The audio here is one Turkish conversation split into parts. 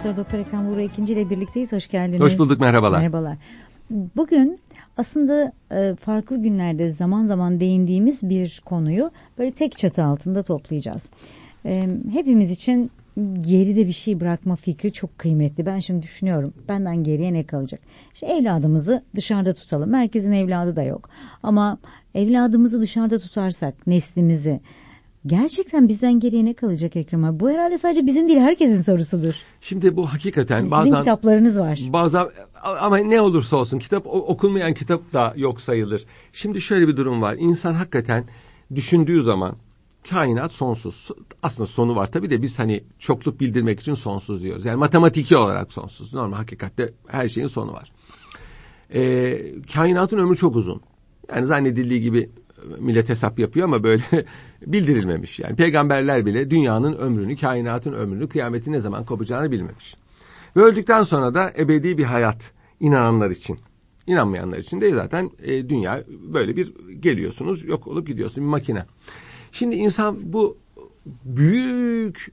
Profesör Doktor Ekrem Buğra İkinci ile birlikteyiz. Hoş geldiniz. Hoş bulduk, merhabalar. Merhabalar. Bugün aslında farklı günlerde zaman zaman değindiğimiz bir konuyu böyle tek çatı altında toplayacağız. Hepimiz için geride bir şey bırakma fikri çok kıymetli. Ben şimdi düşünüyorum, benden geriye ne kalacak? İşte evladımızı dışarıda tutalım. Merkezin evladı da yok. Ama evladımızı dışarıda tutarsak, neslimizi, gerçekten bizden geriye ne kalacak Ekrem abi? Bu herhalde sadece bizim değil, herkesin sorusudur. Şimdi bu hakikaten sizin bazen... kitaplarınız var. Bazen, ama ne olursa olsun okunmayan kitap da yok sayılır. Şimdi şöyle bir durum var. İnsan hakikaten düşündüğü zaman kainat sonsuz. Aslında sonu var tabii de biz hani çokluk bildirmek için sonsuz diyoruz. Yani matematiki olarak sonsuz. Normal hakikatte her şeyin sonu var. Kainatın ömrü çok uzun. Yani zannedildiği gibi millet hesap yapıyor ama böyle bildirilmemiş. Yani peygamberler bile dünyanın ömrünü, kainatın ömrünü, kıyametin ne zaman kopacağını bilmemiş. Ve öldükten sonra da ebedi bir hayat inananlar için. İnanmayanlar için de zaten dünya böyle bir geliyorsunuz, yok olup gidiyorsun, bir makine. Şimdi insan bu büyük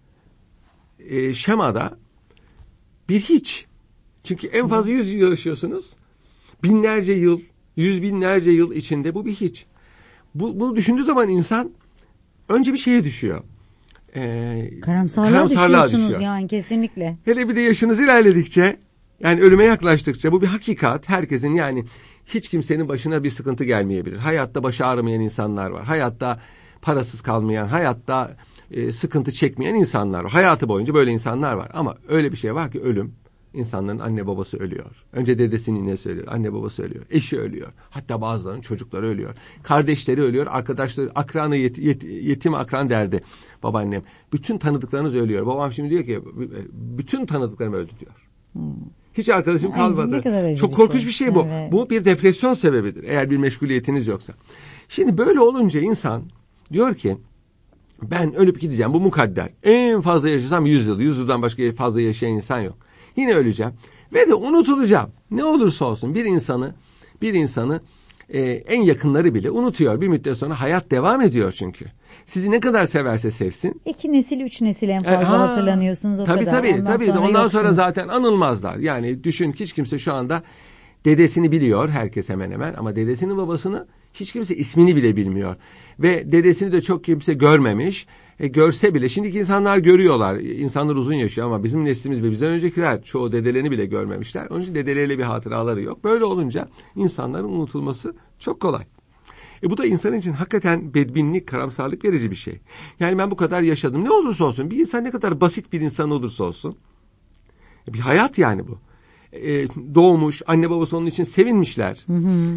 şemada bir hiç. Çünkü en fazla 100 yıl yaşıyorsunuz. Binlerce yıl, yüz binlerce yıl içinde bu bir hiç. Bunu düşündüğü zaman insan önce bir şeye düşüyor. Karamsarlığa düşüyor. Yani kesinlikle. Hele bir de yaşınız ilerledikçe, yani ölüme yaklaştıkça bu bir hakikat. Herkesin, yani hiç kimsenin başına bir sıkıntı gelmeyebilir. Hayatta başı ağrımayan insanlar var. Hayatta parasız kalmayan, hayatta sıkıntı çekmeyen insanlar var. Hayatı boyunca böyle insanlar var. Ama öyle bir şey var ki ölüm. İnsanların anne babası ölüyor. Önce dedesinin ninesi ölüyor. Anne babası ölüyor. Eşi ölüyor. Hatta bazılarının çocukları ölüyor. Kardeşleri ölüyor. Arkadaşları, akranı, yetim akran derdi babaannem. Bütün tanıdıklarınız ölüyor. Babam şimdi diyor ki bütün tanıdıklarım öldü diyor. Hiç arkadaşım kalmadı. Çok korkunç bir şey bu. Evet. Bu bir depresyon sebebidir. Eğer bir meşguliyetiniz yoksa. Şimdi böyle olunca insan diyor ki ben ölüp gideceğim. Bu mukadder. En fazla yaşasam 100 yıl. 100 yıldan başka fazla yaşayan insan yok. Yine öleceğim ve de unutulacağım. Ne olursa olsun bir insanı en yakınları bile unutuyor. Bir müddet sonra hayat devam ediyor çünkü. Sizi ne kadar severse sevsin. 2 nesil, 3 nesil en fazla hatırlanıyorsunuz o kadar. Tabii. Ondan sonra zaten anılmazlar. Yani düşün, hiç kimse şu anda dedesini biliyor, herkes hemen hemen, ama dedesinin babasını hiç kimse ismini bile bilmiyor. Ve dedesini de çok kimse görmemiş. Görse bile, şimdiki insanlar görüyorlar. İnsanlar uzun yaşıyor ama bizim neslimiz ve bizden öncekiler çoğu dedelerini bile görmemişler. Onun için dedeleriyle bir hatıraları yok. Böyle olunca insanların unutulması çok kolay. Bu da insan için hakikaten bedbinlik, karamsarlık verici bir şey. Yani ben bu kadar yaşadım. Ne olursa olsun, bir insan ne kadar basit bir insan olursa olsun, bir hayat yani bu. Doğmuş, anne babası onun için sevinmişler.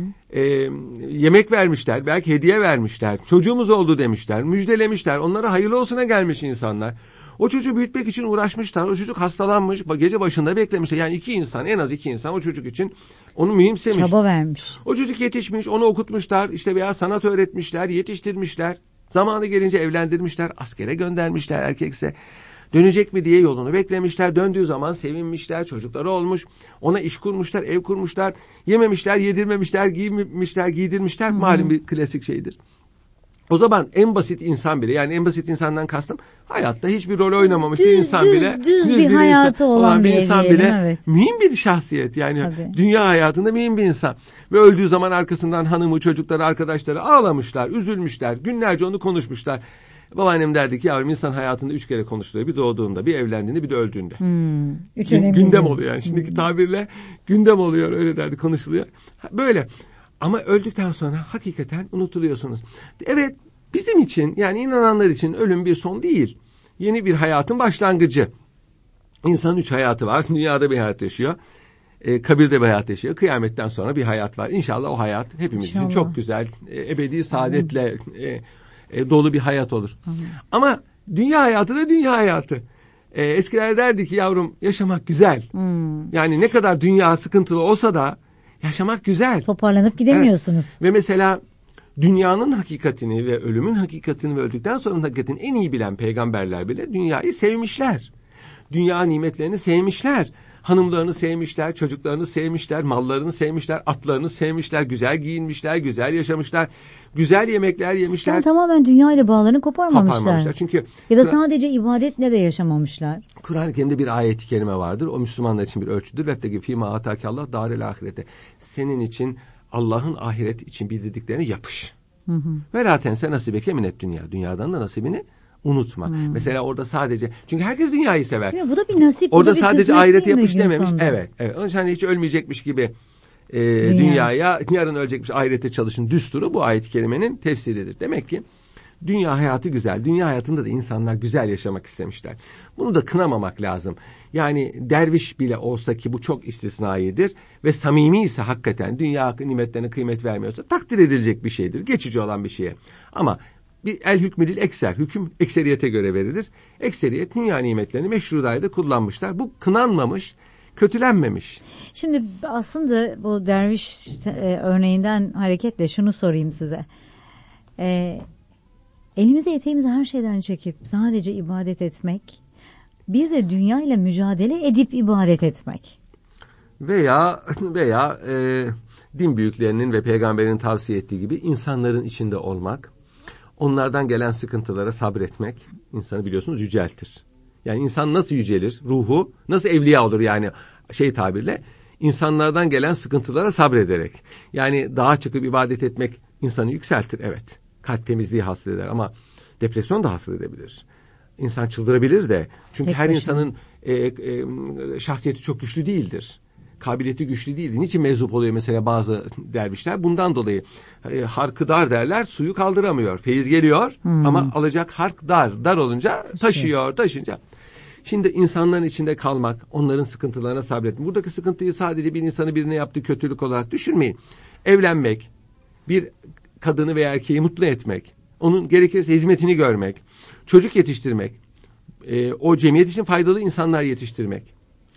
Yemek vermişler, belki hediye vermişler. Çocuğumuz oldu demişler, müjdelemişler. Onlara hayırlı olsuna gelmiş insanlar. O çocuğu büyütmek için uğraşmışlar. O çocuk hastalanmış, gece başında beklemişler. Yani en az iki insan o çocuk için onu mühimsemiş. Çaba vermiş. O çocuk yetişmiş, onu okutmuşlar, işte veya sanat öğretmişler, yetiştirmişler. Zamanı gelince evlendirmişler, askere göndermişler erkekse. Dönecek mi diye yolunu beklemişler. Döndüğü zaman sevinmişler, çocukları olmuş. Ona iş kurmuşlar, ev kurmuşlar. Yememişler, yedirmemişler, giymemişler, giydirmişler. Malum bir klasik şeydir. O zaman en basit insan bile, yani en basit insandan kastım, hayatta hiçbir rol oynamamış bir insan bile, düz bir hayatı olan bir insan bile, evet, mühim bir şahsiyet. Yani tabii, dünya hayatında mühim bir insan. Ve öldüğü zaman arkasından hanımı, çocukları, arkadaşları ağlamışlar, üzülmüşler, günlerce onu konuşmuşlar. Babaannem derdi ki yavrum, insan hayatında 3 kere konuşuluyor. Bir doğduğunda, bir evlendiğinde, bir de öldüğünde. Gündem oluyor yani. Şimdiki tabirle gündem oluyor, öyle derdi, konuşuluyor. Böyle. Ama öldükten sonra hakikaten unutuluyorsunuz. Evet, bizim için, yani inananlar için ölüm bir son değil. Yeni bir hayatın başlangıcı. İnsanın 3 hayatı var. Dünyada bir hayat yaşıyor. Kabirde bir hayat yaşıyor. Kıyametten sonra bir hayat var. İnşallah o hayat hepimiz için çok güzel, ebedi saadetle dolu bir hayat olur. Ama dünya hayatı da dünya hayatı. Eskiler derdi ki yavrum, yaşamak güzel. Yani ne kadar dünya sıkıntılı olsa da yaşamak güzel. Toparlanıp gidemiyorsunuz. Evet. Ve mesela dünyanın hakikatini ve ölümün hakikatini ve öldükten sonra hakikatini en iyi bilen peygamberler bile dünyayı sevmişler. Dünya nimetlerini sevmişler. Hanımlarını sevmişler, çocuklarını sevmişler, mallarını sevmişler, atlarını sevmişler, güzel giyinmişler, güzel yaşamışlar, güzel yemekler yemişler. Yani tamamen dünya ile bağlarını koparmamışlar. Çünkü ya da sadece ibadetle de yaşamamışlar. Kur'an-ı Kerim'de bir ayet-i kerime vardır. O Müslümanlar için bir ölçüdür. Vettegi fîmâ atâkallâh dârel âhirete. Senin için Allah'ın ahiret için bildirdiklerini yapış. Ve lâ tense nasibeke minet dünya. Dünyadan da nasibini unutma. Mesela orada sadece, çünkü herkes dünyayı sever. Ya bu da bir nasip. Orada sadece ahireti yapış dememiş. Sonunda. Evet. Onun için hani hiç ölmeyecekmiş gibi dünyaya, yarın ölecekmiş, ahirete çalışın düsturu bu ayet-i kerimenin tefsiridir. Demek ki dünya hayatı güzel. Dünya hayatında da insanlar güzel yaşamak istemişler. Bunu da kınamamak lazım. Yani derviş bile olsa, ki bu çok istisnaidir ve samimi ise hakikaten dünya nimetlerine kıymet vermiyorsa takdir edilecek bir şeydir. Geçici olan bir şeye. Ama bir el hükmü değil ekser. Hüküm ekseriyete göre verilir. Ekseriyet dünya nimetlerini meşru dairede kullanmışlar. Bu kınanmamış, kötülenmemiş. Şimdi aslında bu derviş örneğinden hareketle şunu sorayım size. Elimize eteğimize her şeyden çekip sadece ibadet etmek, bir de dünya ile mücadele edip ibadet etmek. Veya din büyüklerinin ve peygamberin tavsiye ettiği gibi insanların içinde olmak, onlardan gelen sıkıntılara sabretmek insanı biliyorsunuz yüceltir. Yani insan nasıl yücelir? Ruhu nasıl evliya olur yani tabirle? İnsanlardan gelen sıkıntılara sabrederek. Yani dağa çıkıp ibadet etmek insanı yükseltir, evet. Kalp temizliği hasıl eder ama depresyon da hasıl edebilir. İnsan çıldırabilir de. Çünkü her insanın şahsiyeti çok güçlü değildir. Kabiliyeti güçlü değildir. Niçin meczup oluyor mesela bazı dervişler? Bundan dolayı harkı dar derler, suyu kaldıramıyor. Feyiz geliyor ama alacak hark dar. Dar olunca taşınca. Şimdi insanların içinde kalmak, onların sıkıntılarına sabretmek. Buradaki sıkıntıyı sadece bir insanı birine yaptığı kötülük olarak düşünmeyin. Evlenmek, bir kadını veya erkeği mutlu etmek, onun gerekirse hizmetini görmek, çocuk yetiştirmek, o cemiyet için faydalı insanlar yetiştirmek.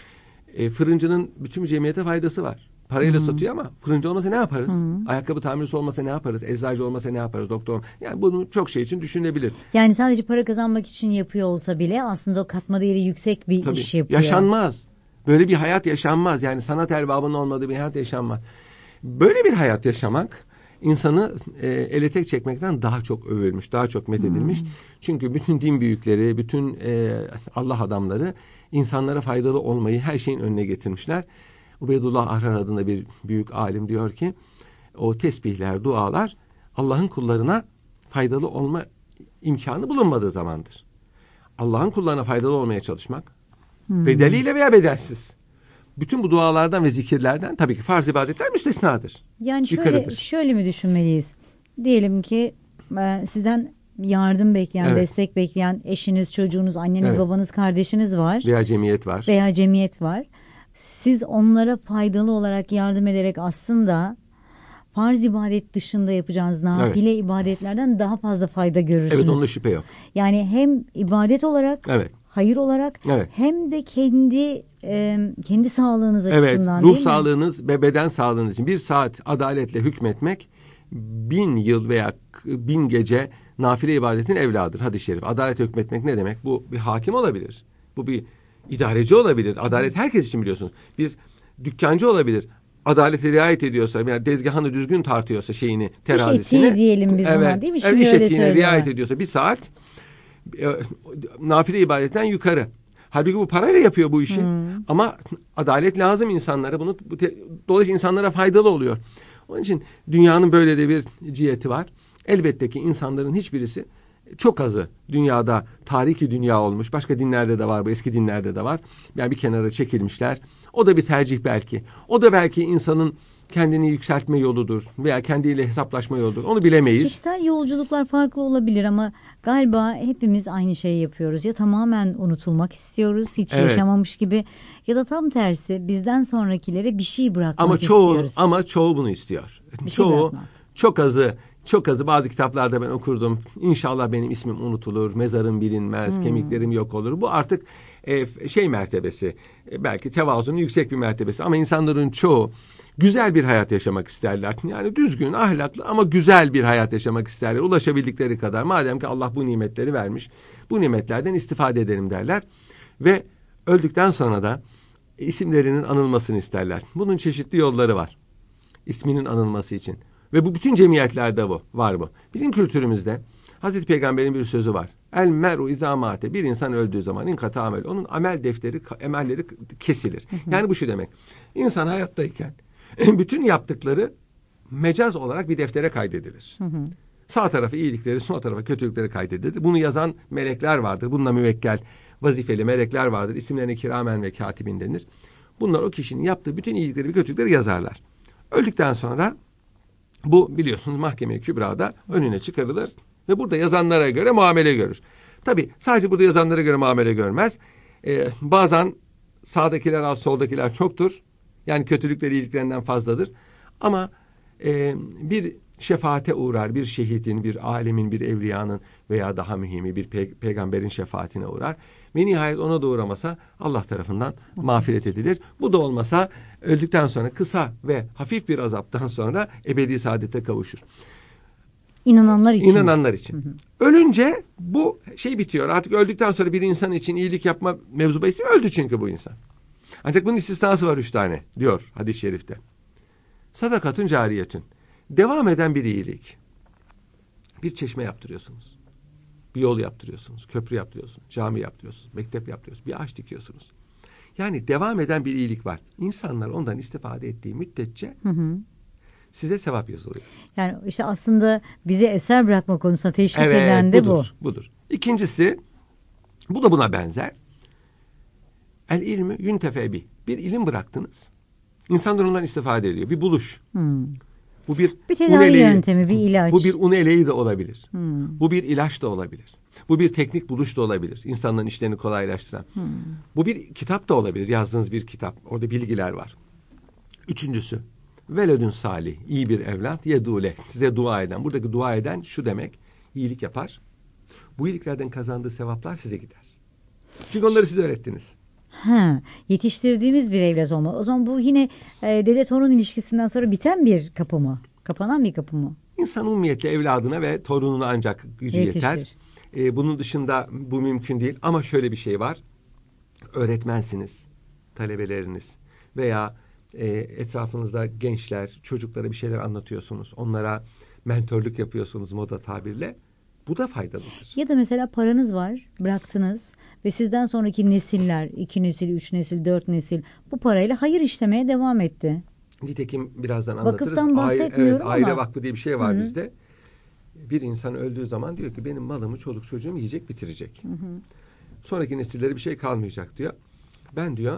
Fırıncının bütün cemiyete faydası var. Parayla satıyor ama fırıncı olmasa ne yaparız? Ayakkabı tamircisi olmasa ne yaparız? Eczacı olmasa ne yaparız? Doktor. Yani bunu çok şey için düşünülebilir. Yani sadece para kazanmak için yapıyor olsa bile aslında o katma değeri yüksek bir iş yapıyor. Yaşanmaz. Böyle bir hayat yaşanmaz. Yani sanat erbabının olmadığı bir hayat yaşanmaz. Böyle bir hayat yaşamak insanı ele tek çekmekten daha çok övülmüş, daha çok methedilmiş. Çünkü bütün din büyükleri, bütün Allah adamları insanlara faydalı olmayı her şeyin önüne getirmişler. Ubeydullah Ahrar adında bir büyük alim diyor ki, o tesbihler, dualar Allah'ın kullarına faydalı olma imkanı bulunmadığı zamandır. Allah'ın kullarına faydalı olmaya çalışmak, bedeliyle veya bedelsiz. Bütün bu dualardan ve zikirlerden tabii ki farz ibadetler müstesnadır. Yani şöyle mi düşünmeliyiz? Diyelim ki sizden yardım bekleyen, destek bekleyen eşiniz, çocuğunuz, anneniz, babanız, kardeşiniz var. Veya cemiyet var. Siz onlara faydalı olarak yardım ederek aslında farz ibadet dışında yapacağınız nafile ibadetlerden daha fazla fayda görürsünüz. Evet, onda şüphe yok. Yani hem ibadet olarak, hayır olarak hem de kendi sağlığınız açısından, ruh sağlığınız ve beden sağlığınız için bir saat adaletle hükmetmek 1000 yıl veya 1000 gece nafile ibadetin evladıdır. Hadis-i şerif. Adalet hükmetmek ne demek? Bu bir hakim olabilir. Bu bir idareci olabilir. Adalet herkes için biliyorsunuz. Bir dükkancı olabilir. Adalete riayet ediyorsa, yani tezgahını düzgün tartıyorsa terazisini. İş etiği diyelim biz buna, değil mi? Şimdi iş etiğine riayet ediyorsa bir saat nafile ibadetten yukarı. Halbuki bu parayla yapıyor bu işi. Ama adalet lazım insanlara. Dolayısıyla insanlara faydalı oluyor. Onun için dünyanın böyle de bir ciheti var. Elbette ki insanların hiçbirisi, çok azı dünyada tariki dünya olmuş. Başka dinlerde de var, bu eski dinlerde de var. Yani bir kenara çekilmişler. O da bir tercih belki. O da belki insanın kendini yükseltme yoludur veya kendiyle hesaplaşma yoludur. Onu bilemeyiz. Kişisel yolculuklar farklı olabilir ama galiba hepimiz aynı şeyi yapıyoruz. Ya tamamen unutulmak istiyoruz, hiç yaşamamış gibi, ya da tam tersi bizden sonrakilere bir şey bırakmak istiyoruz. Ama çoğu bunu istiyor. Çok azı bazı kitaplarda ben okurdum. İnşallah benim ismim unutulur, mezarım bilinmez, kemiklerim yok olur. Bu artık mertebesi. Belki tevazunun yüksek bir mertebesi. Ama insanların çoğu güzel bir hayat yaşamak isterler. Yani düzgün, ahlaklı ama güzel bir hayat yaşamak isterler. Ulaşabildikleri kadar. Madem ki Allah bu nimetleri vermiş, bu nimetlerden istifade edelim derler. Ve öldükten sonra da isimlerinin anılmasını isterler. Bunun çeşitli yolları var. İsminin anılması için. Ve bu bütün cemiyetlerde var bu. Bizim kültürümüzde Hazreti Peygamber'in bir sözü var. El mer'u izâ mâte. Bir insan öldüğü zaman inkata amel. Onun emelleri kesilir. Yani bu şu demek. İnsan hayattayken bütün yaptıkları mecaz olarak bir deftere kaydedilir. Sağ tarafı iyilikleri, sol tarafa kötülükleri kaydedilir. Bunu yazan melekler vardır. Bununla müvekkel, vazifeli melekler vardır. İsimlerine kiramen ve katibin denir. Bunlar o kişinin yaptığı bütün iyilikleri ve kötülükleri yazarlar. Öldükten sonra bu biliyorsunuz Mahkeme-i Kübra'da önüne çıkarılır ve burada yazanlara göre muamele görür. Tabi sadece burada yazanlara göre muamele görmez. Bazen sağdakiler az, soldakiler çoktur. Yani kötülükleri iyiliklerinden fazladır. Ama bir şefaate uğrar, bir şehidin, bir alemin, bir evliyanın veya daha mühimi bir peygamberin şefaatine uğrar. Ve nihayet ona da uğramasa Allah tarafından mağfiret edilir. Bu da olmasa öldükten sonra kısa ve hafif bir azaptan sonra ebedi saadete kavuşur. İnananlar için. İnananlar için. Ölünce bu şey bitiyor. Artık öldükten sonra bir insan için iyilik yapma mevzu bahis öldü çünkü bu insan. Ancak bunun istisnası var 3 tane diyor hadis-i şerifte. Sadakatun cariyetün. Devam eden bir iyilik. Bir çeşme yaptırıyorsunuz. Bir yol yaptırıyorsunuz. Köprü yaptırıyorsunuz. Cami yaptırıyorsunuz. Mektep yaptırıyorsunuz. Bir ağaç dikiyorsunuz. Yani devam eden bir iyilik var. İnsanlar ondan istifade ettiği müddetçe size sevap yazılıyor. Yani işte aslında bize eser bırakma konusunda teşvik eden de budur. İkincisi, bu da buna benzer. El ilmü yüntefe bi. Bir ilim bıraktınız. İnsanlar ondan istifade ediyor. Bir buluş. Bu bir tedavi yöntemi, bir ilaç. Bu bir un eleği de olabilir. Bu bir ilaç da olabilir. Bu bir teknik buluş da olabilir. İnsanların işlerini kolaylaştıran. Bu bir kitap da olabilir. Yazdığınız bir kitap. Orada bilgiler var. Üçüncüsü, veledün salih. İyi bir evlat. Yedule. Size dua eden. Buradaki dua eden şu demek. İyilik yapar. Bu iyiliklerden kazandığı sevaplar size gider. Çünkü onları siz öğrettiniz. Yetiştirdiğimiz bir evlat olma. O zaman bu yine dede torun ilişkisinden sonra biten bir kapı mı? Kapanan bir kapı mı? İnsan umumiyetle evladına ve torununa ancak gücü yeter. Bunun dışında bu mümkün değil. Ama şöyle bir şey var. Öğretmensiniz, talebeleriniz veya etrafınızda gençler, çocuklara bir şeyler anlatıyorsunuz. Onlara mentörlük yapıyorsunuz moda tabirle. Bu da faydalıdır. Ya da mesela paranız var, bıraktınız ve sizden sonraki nesiller, 2 nesil, 3 nesil, 4 nesil bu parayla hayır işlemeye devam etti. Nitekim birazdan anlatırız. Vakıftan bahsetmiyorum ama. Aile vakfı diye bir şey var bizde. Bir insan öldüğü zaman diyor ki benim malımı çoluk çocuğum yiyecek, bitirecek. Sonraki nesillere bir şey kalmayacak diyor. Ben diyor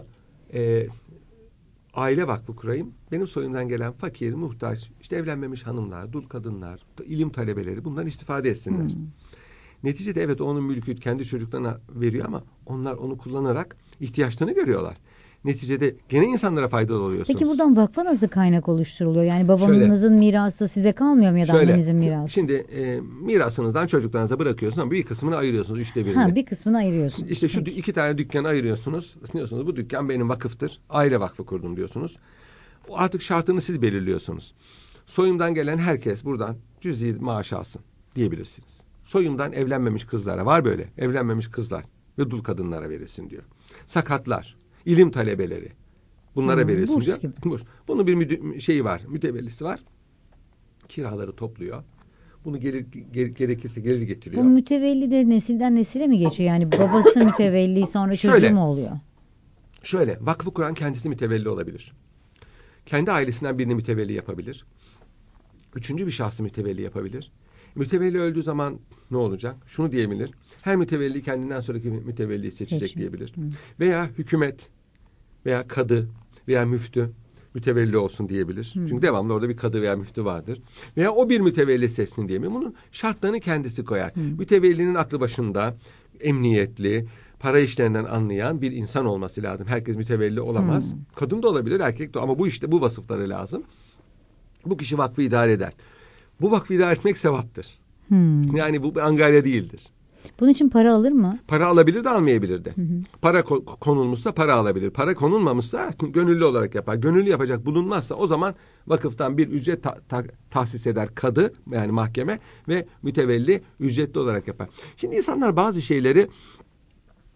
aile vakfı kurayım. Benim soyumdan gelen fakir, muhtaç, işte evlenmemiş hanımlar, dul kadınlar, ilim talebeleri bundan istifade etsinler. Neticede evet onun mülkü kendi çocuklarına veriyor ama onlar onu kullanarak ihtiyaçlarını görüyorlar. Neticede gene insanlara faydalı oluyorsunuz. Peki buradan vakfa nasıl kaynak oluşturuluyor? Yani babanızın mirası size kalmıyor mu ya da annenizin mirası? Şimdi mirasınızdan çocuklarınıza bırakıyorsunuz ama bir kısmını ayırıyorsunuz. 1/3'ünü. Bir kısmını ayırıyorsunuz. İşte şu 2 tane dükkanı ayırıyorsunuz. Diyorsunuz bu dükkan benim vakıftır. Aile vakfı kurdum diyorsunuz. Artık şartını siz belirliyorsunuz. Soyumdan gelen herkes buradan cüzi maaş alsın diyebilirsiniz. Soyumdan evlenmemiş kızlara var böyle. Evlenmemiş kızlar ve dul kadınlara verilsin diyor. Sakatlar, ilim talebeleri bunlara verilsin diyor. Bunun bir şeyi var, mütevellisi var. Kiraları topluyor. Bunu gerekirse geri getiriyor. Bu mütevelli de nesilden nesile mi geçiyor? Yani babası mütevelli sonra çocuğu mu oluyor? Şöyle, vakfı kuran kendisi mütevelli olabilir. Kendi ailesinden birini mütevelli yapabilir. Üçüncü bir şahsı mütevelli yapabilir. Mütevelli öldüğü zaman ne olacak? Şunu diyebilir. Her mütevelli kendinden sonraki mütevelliyi seçecek diyebilir. Veya hükümet veya kadı veya müftü mütevelli olsun diyebilir. Çünkü devamlı orada bir kadı veya müftü vardır. Veya o bir mütevelli seçsin diyebilir. Bunun şartlarını kendisi koyar. Mütevellinin aklı başında, emniyetli, para işlerinden anlayan bir insan olması lazım. Herkes mütevelli olamaz. Kadın da olabilir, erkek de, ama bu işte bu vasıfları lazım. Bu kişi vakfı idare eder. Bu vakfı idare etmek sevaptır. Yani bu bir angarya değildir. Bunun için para alır mı? Para alabilir de almayabilir de. Para konulmuşsa para alabilir. Para konulmamışsa gönüllü olarak yapar. Gönüllü yapacak bulunmazsa o zaman vakıftan bir ücret tahsis eder kadı, yani mahkeme, ve mütevelli ücretli olarak yapar. Şimdi insanlar bazı şeyleri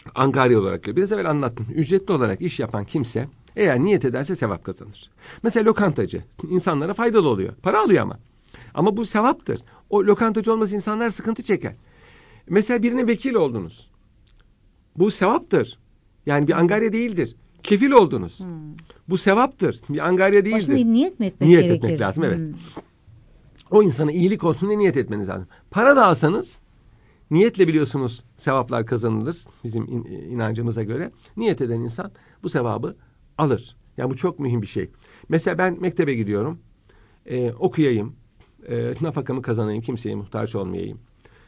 angarya olarak görüyor. Biraz evvel anlattım. Ücretli olarak iş yapan kimse eğer niyet ederse sevap kazanır. Mesela lokantacı insanlara faydalı oluyor. Para alıyor ama. Ama bu sevaptır. O lokantacı olmasa insanlar sıkıntı çeker. Mesela birine vekil oldunuz. Bu sevaptır. Yani bir angarya değildir. Kefil oldunuz. Bu sevaptır. Bir angarya değildir. Başta niyet mi etmek niyet gerekir? etmek lazım, evet. O insana iyilik olsun diye niyet etmeniz lazım. Para da alsanız niyetle biliyorsunuz sevaplar kazanılır. Bizim inancımıza göre. Niyet eden insan bu sevabı alır. Yani bu çok mühim bir şey. Mesela ben mektebe gidiyorum. Okuyayım. Nafakamı kazanayım. Kimseye muhtaç olmayayım.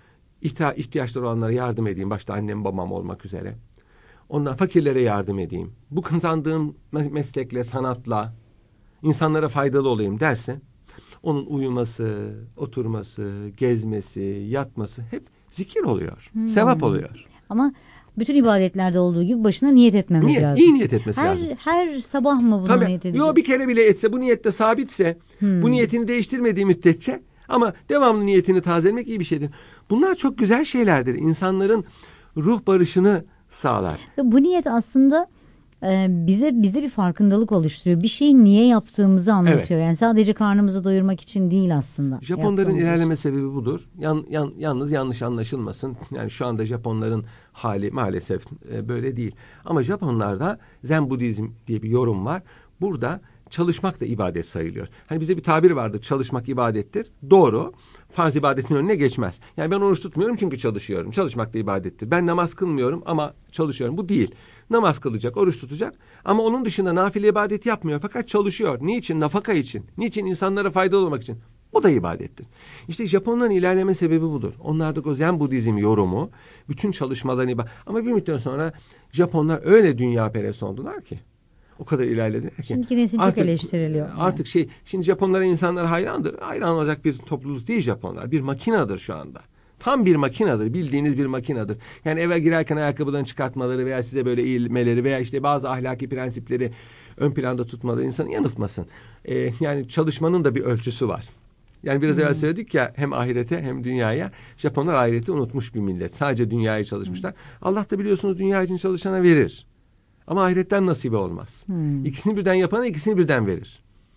İhtiyaçları olanlara yardım edeyim. Başta annem babam olmak üzere. Ondan fakirlere yardım edeyim. Bu kazandığım meslekle, sanatla insanlara faydalı olayım derse onun uyuması, oturması, gezmesi, yatması hep zikir oluyor. Sevap oluyor. Ama bütün ibadetlerde olduğu gibi başına niyet etmemiz lazım. İyi niyet etmesi lazım. Her sabah mı bunu niyet edecek? Yok, bir kere bile etse, bu niyette sabitse, bu niyetini değiştirmediği müddetçe, ama devamlı niyetini tazelemek iyi bir şeydir. Bunlar çok güzel şeylerdir. İnsanların ruh barışını sağlar. Bu niyet aslında bizde bir farkındalık oluşturuyor. Bir şeyi niye yaptığımızı anlatıyor. Evet. Yani sadece karnımızı doyurmak için değil aslında. Japonların ilerleme sebebi budur. Yalnız yanlış anlaşılmasın. Yani şu anda Japonların hali maalesef böyle değil. Ama Japonlarda Zen Budizm diye bir yorum var. Burada çalışmak da ibadet sayılıyor. Hani bize bir tabir vardır. Çalışmak ibadettir. Doğru. Farz ibadetin önüne geçmez. Yani ben oruç tutmuyorum çünkü çalışıyorum. Çalışmak da ibadettir. Ben namaz kılmıyorum ama çalışıyorum. Bu değil. Namaz kılacak, oruç tutacak. Ama onun dışında nafile ibadet yapmıyor. Fakat çalışıyor. Niçin? Nafaka için. Niçin? İnsanlara faydalı olmak için. Bu da ibadettir. İşte Japonların ilerleme sebebi budur. Onlarda o Zen Budizm yorumu, bütün çalışmaların ibadet. Ama bir müddet sonra Japonlar öyle dünya perest oldular ki. O kadar ilerlediler ki. Şimdiki nesil çok eleştiriliyor. Artık şimdi Japonlara insanlar hayrandır. Hayran olacak bir topluluk değil Japonlar. Bir makinedir şu anda. Tam bir makinedir. Bildiğiniz bir makinedir. Yani eve girerken ayakkabıdan çıkartmaları veya size böyle eğilmeleri veya işte bazı ahlaki prensipleri ön planda tutmaları insanı yanıltmasın. Yani çalışmanın da bir ölçüsü var. Yani biraz evvel söyledik ya, hem ahirete hem dünyaya. Japonlar ahireti unutmuş bir millet. Sadece dünyaya çalışmışlar. Allah da biliyorsunuz dünya için çalışana verir. Ama ahiretten nasibi olmaz. İkisini birden yapana ikisini birden verir.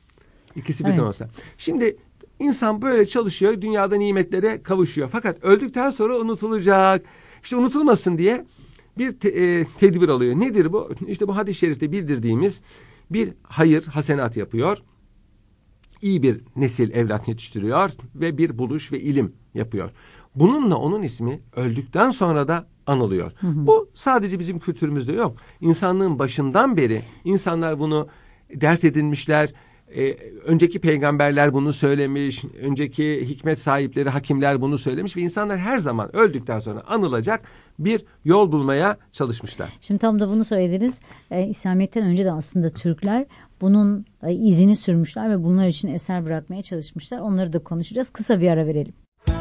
İkisi birden olsa. Şimdi insan böyle çalışıyor, dünyada nimetlere kavuşuyor. Fakat öldükten sonra unutulacak. İşte unutulmasın diye bir tedbir alıyor. Nedir bu? İşte bu hadis-i şerifte bildirdiğimiz bir hayır, hasenat yapıyor. İyi bir nesil, evlat yetiştiriyor ve bir buluş ve ilim yapıyor. Bununla onun ismi öldükten sonra da anılıyor. Bu sadece bizim kültürümüzde yok. İnsanlığın başından beri insanlar bunu dert edinmişler. Önceki peygamberler bunu söylemiş. Önceki hikmet sahipleri, hakimler bunu söylemiş ve insanlar her zaman öldükten sonra anılacak bir yol bulmaya çalışmışlar. Şimdi tam da bunu söylediniz. İslamiyet'ten önce de aslında Türkler bunun izini sürmüşler ve bunlar için eser bırakmaya çalışmışlar. Onları da konuşacağız. Kısa bir ara verelim.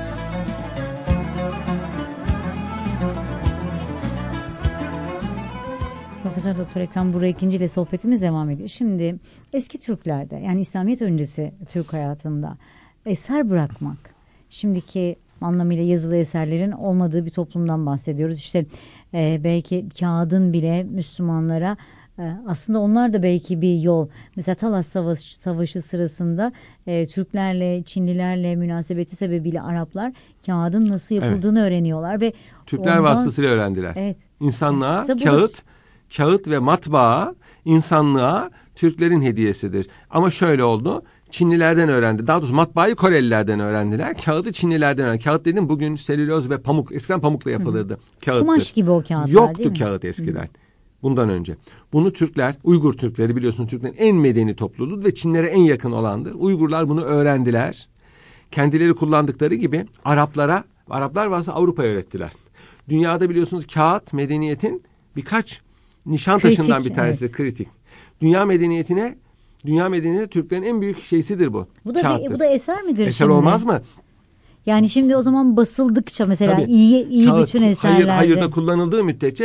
Profesör Doktor Ekrem Burak İkinci ile sohbetimiz devam ediyor. Şimdi eski Türklerde, yani İslamiyet öncesi Türk hayatında eser bırakmak, şimdiki anlamıyla yazılı eserlerin olmadığı bir toplumdan bahsediyoruz. İşte belki kağıdın bile Müslümanlara aslında onlar da belki bir yol. Mesela Talas Savaşı sırasında Türklerle, Çinlilerle münasebeti sebebiyle Araplar kağıdın nasıl yapıldığını öğreniyorlar ve Türkler vasıtasıyla öğrendiler. Evet. İnsanlığa kağıt ve matbaa insanlığa Türklerin hediyesidir. Ama şöyle oldu. Çinlilerden öğrendi. Daha doğrusu matbaayı Korelilerden öğrendiler. Kağıdı Çinlilerden öğrendi. Kağıt dedim bugün selüloz ve pamuk. Eskiden pamukla yapılırdı. Kağıttır. Kumaş gibi o kağıtlar Yoktu değil mi? Kağıt eskiden. Bundan önce. Bunu Türkler, Uygur Türkleri biliyorsun Türklerin en medeni topluluğudur ve Çinlere en yakın olandır. Uygurlar bunu öğrendiler. Kendileri kullandıkları gibi Araplar varsa Avrupa'ya öğrettiler. Dünyada biliyorsunuz kağıt medeniyetin birkaç Nişantaşı'ndan bir tanesi, evet. Kritik. Dünya medeniyetine Türklerin en büyük şeysidir bu. Bu da eser midir? Eser şimdi? Olmaz mı? Yani şimdi o zaman basıldıkça mesela tabii, iyi kağıt, bütün eserlerde. Hayırda kullanıldığı müddetçe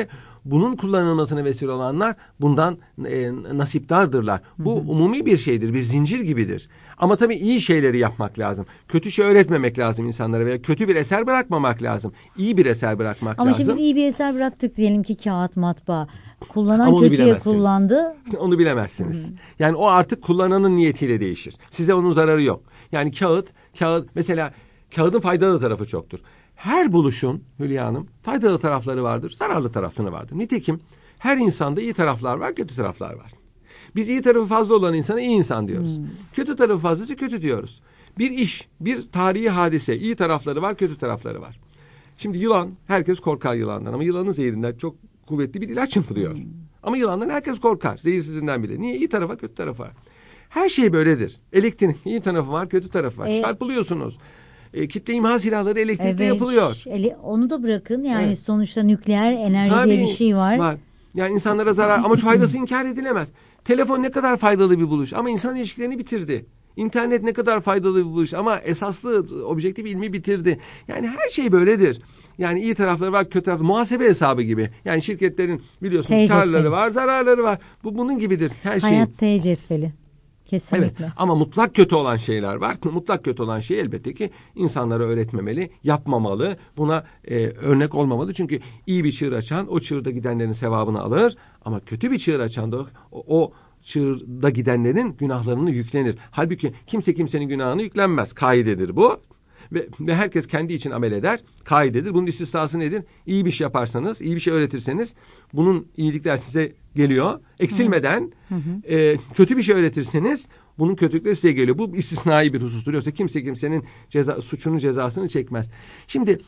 bunun kullanılmasına vesile olanlar bundan nasipdardırlar. Bu umumi bir şeydir, bir zincir gibidir. Ama tabii iyi şeyleri yapmak lazım. Kötü şey öğretmemek lazım insanlara veya kötü bir eser bırakmamak lazım. İyi bir eser bırakmak lazım. Ama şimdi biz iyi bir eser bıraktık diyelim ki kağıt, matbaa. Kullanan kötüye kullandı. Onu bilemezsiniz. Yani o artık kullananın niyetiyle değişir. Size onun zararı yok. Yani kağıt mesela kağıdın faydalı tarafı çoktur. Her buluşun Hülya Hanım faydalı tarafları vardır, zararlı tarafları vardır. Nitekim her insanda iyi taraflar var, kötü taraflar var. Biz iyi tarafı fazla olan insana iyi insan diyoruz. Kötü tarafı fazlası kötü diyoruz. Bir iş, bir tarihi hadise, iyi tarafları var, kötü tarafları var. Şimdi yılan, herkes korkar yılandan ama yılanın zehrinden çok kuvvetli bir ilaç yapılıyor. Ama yılandan herkes korkar, zehirsizinden bile. Niye? İyi tarafa, kötü tarafa. Her şey böyledir. Elektrik iyi tarafı var, kötü tarafı var. Çarpılıyorsunuz. Kitle imha silahları elektrikle yapılıyor. Onu da bırakın. Yani sonuçta nükleer enerji diye bir şey var. Yani insanlara zarar ama faydası inkar edilemez. Telefon ne kadar faydalı bir buluş ama insan ilişkilerini bitirdi. İnternet ne kadar faydalı bir buluş ama esaslı objektif ilmi bitirdi. Yani her şey böyledir. Yani iyi tarafları var, kötü tarafları. Muhasebe hesabı gibi. Yani şirketlerin biliyorsunuz karları var, zararları var. Bu bunun gibidir her şey. Hayat T cetveli. Kesinlikle. Evet, ama mutlak kötü olan şeyler var. Mutlak kötü olan şey elbette ki insanlara öğretmemeli, yapmamalı, buna örnek olmamalı. Çünkü iyi bir çığır açan o çığırda gidenlerin sevabını alır. Ama kötü bir çığır açan da o çığırda gidenlerin günahlarını yüklenir. Halbuki kimse kimsenin günahını yüklenmez. Kaidedir bu. Ve herkes kendi için amel eder. Kaidedir. Bunun istisnası nedir? İyi bir şey yaparsanız, iyi bir şey öğretirseniz bunun iyilikler size geliyor. Eksilmeden kötü bir şey öğretirseniz bunun kötülükleri size geliyor. Bu istisnai bir husustur. Yoksa kimse kimsenin suçunun cezasını çekmez. Şimdi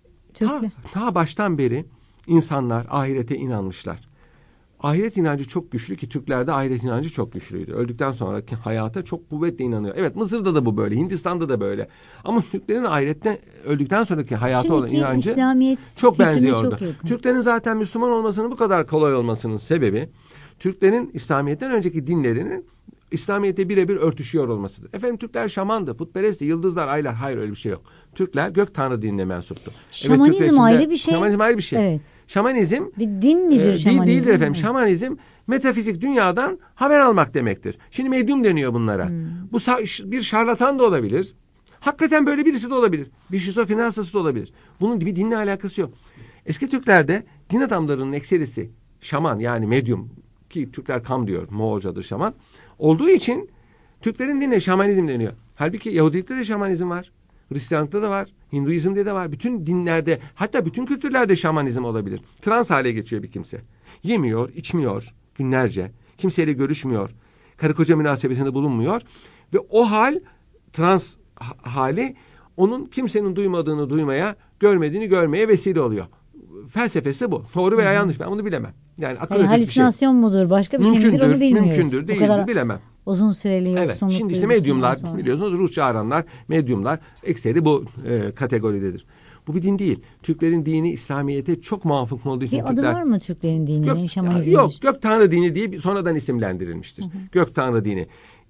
ta baştan beri insanlar ahirete inanmışlar. Ahiret inancı çok güçlü ki Türklerde ahiret inancı çok güçlüydü. Öldükten sonraki hayata çok kuvvetle inanıyor. Evet, Mısır'da da bu böyle, Hindistan'da da böyle. Ama Türklerin ahirette öldükten sonraki hayata olan inancı çok benziyordu. Türklerin zaten Müslüman olmasının bu kadar kolay olmasının sebebi Türklerin İslamiyet'ten önceki dinlerinin İslamiyet'e birebir örtüşüyor olmasıdır. Efendim Türkler şamandı, putperestti, yıldızlar, aylar. Hayır, öyle bir şey yok. Türkler gök tanrı dinine mensuptu. Şamanizm ayrı bir şey. Şamanizm ayrı bir şey. Evet. Şamanizm bir din midir şamanizm? Değildir efendim. Şamanizm metafizik dünyadan haber almak demektir. Şimdi medyum deniyor bunlara. Bu bir şarlatan da olabilir. Hakikaten böyle birisi de olabilir. Bir şizofren hastası da olabilir. Bunun bir dinle alakası yok. Eski Türklerde din adamlarının ekserisi şaman yani medyum ki Türkler kam diyor. Moğolcadır şaman. Olduğu için Türklerin dinine şamanizm deniyor. Halbuki Yahudilikte de şamanizm var. Hristiyanlıkta da var. Hinduizm'de de var. Bütün dinlerde hatta bütün kültürlerde şamanizm olabilir. Trans hale geçiyor bir kimse. Yemiyor, içmiyor günlerce. Kimseyle görüşmüyor. Karı koca münasebesinde bulunmuyor. Ve o hal trans hali onun kimsenin duymadığını duymaya, görmediğini görmeye vesile oluyor. Felsefesi bu. Doğru veya yanlış ben bunu bilemem. Yani akıl ötesi bir şey. Halüsinasyon mudur? Başka bir şey midir onu bilmiyoruz. Mümkündür, değildir bilemem. Uzun süreli yoksunluk. Evet, şimdi işte medyumlar biliyorsunuz ruh çağıranlar, medyumlar ekseri bu kategoridedir. Bu bir din değil. Türklerin dini İslamiyet'e çok muvafık olduğu için bir adı var mı Türklerin dininin? Yok, Gök Tanrı dini diye sonradan isimlendirilmiştir. Gök Tanrı dini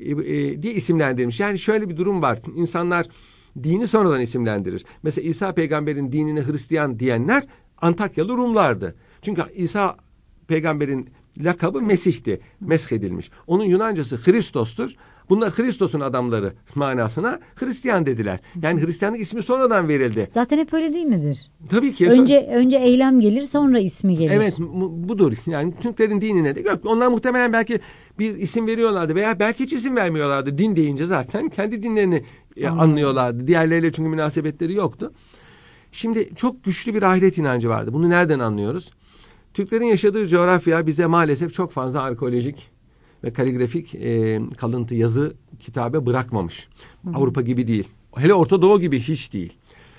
diye isimlendirilmiş. Yani şöyle bir durum var. İnsanlar dini sonradan isimlendirir. Mesela İsa peygamberin dinine Hristiyan diyenler Antakyalı Rumlardı. Çünkü İsa peygamberin lakabı Mesih'ti. Meshedilmiş. Onun Yunancası Hristos'tur. Bunlar Hristos'un adamları manasına Hristiyan dediler. Yani Hristiyanlık ismi sonradan verildi. Zaten hep öyle değil midir? Tabii ki. Önce eylem gelir sonra ismi gelir. Evet budur. Yani Türklerin dinine de onlar muhtemelen belki bir isim veriyorlardı veya belki hiç isim vermiyorlardı. Din deyince zaten kendi dinlerini anlıyorlardı. Diğerleriyle çünkü münasebetleri yoktu. Şimdi çok güçlü bir ahiret inancı vardı. Bunu nereden anlıyoruz? Türklerin yaşadığı coğrafya bize maalesef çok fazla arkeolojik ve kaligrafik kalıntı yazı kitabe bırakmamış. Avrupa gibi değil. Hele Orta Doğu gibi hiç değil.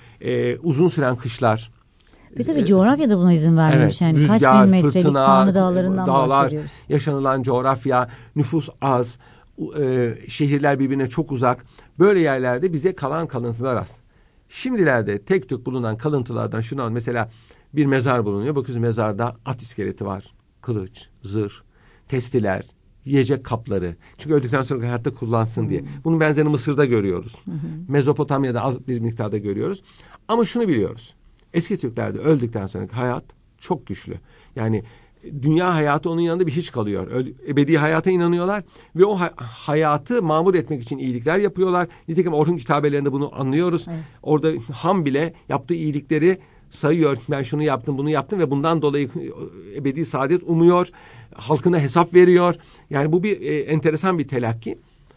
Uzun süren kışlar. Tabii coğrafya da buna izin vermemiş. Evet, yani rüzgar, kaç bin metrelik Tanrı dağlarından bahsediyoruz. Yaşanılan coğrafya, nüfus az, şehirler birbirine çok uzak. Böyle yerlerde bize kalan kalıntılar az. Şimdilerde tek tük bulunan kalıntılardan şunu al. Mesela bir mezar bulunuyor. Bakıyorsunuz mezarda at iskeleti var. Kılıç, zırh, testiler, yiyecek kapları. Çünkü öldükten sonra hayatta kullansın diye. Bunun benzerini Mısır'da görüyoruz. Mezopotamya'da az bir miktarda görüyoruz. Ama şunu biliyoruz. Eski Türklerde öldükten sonraki hayat çok güçlü. Yani dünya hayatı onun yanında bir hiç kalıyor. Ebedi hayata inanıyorlar ve o hayatı mamur etmek için iyilikler yapıyorlar. Nitekim Orhun kitabelerinde bunu anlıyoruz. Evet. Orada Ham bile yaptığı iyilikleri sayıyor. Ben şunu yaptım, bunu yaptım ve bundan dolayı ebedi saadet umuyor. Halkına hesap veriyor. Yani bu bir enteresan bir telakki.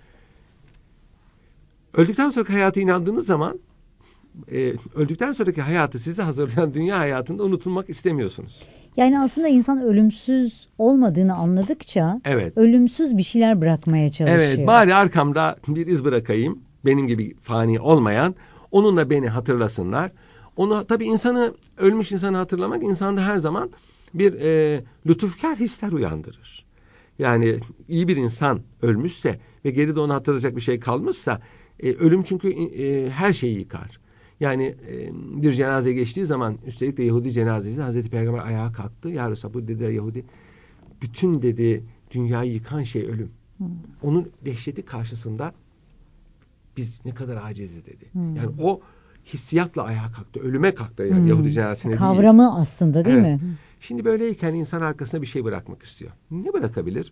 Öldükten sonraki hayata inandığınız zaman öldükten sonraki hayatı size hazırlayan dünya hayatında unutulmak istemiyorsunuz. Yani aslında insan ölümsüz olmadığını anladıkça ölümsüz bir şeyler bırakmaya çalışıyor. Evet, bari arkamda bir iz bırakayım. Benim gibi fani olmayan, onunla beni hatırlasınlar. Onu tabii ölmüş insanı hatırlamak insanda her zaman bir lütufkar hisler uyandırır. Yani iyi bir insan ölmüşse ve geride onu hatırlayacak bir şey kalmışsa ölüm çünkü her şeyi yıkar. Yani bir cenaze geçtiği zaman, üstelik de Yahudi cenazesi, Hazreti Peygamber ayağa kalktı. Ya Resulallah, bu dedi Yahudi, bütün dedi dünyayı yıkan şey ölüm. Onun dehşeti karşısında biz ne kadar aciziz dedi. Yani o hissiyatla ayağa kalktı. Ölüme kalktı yani Yahudi cenazesine kavramı değil. Aslında değil mi? Şimdi böyleyken insan arkasına bir şey bırakmak istiyor. Ne bırakabilir?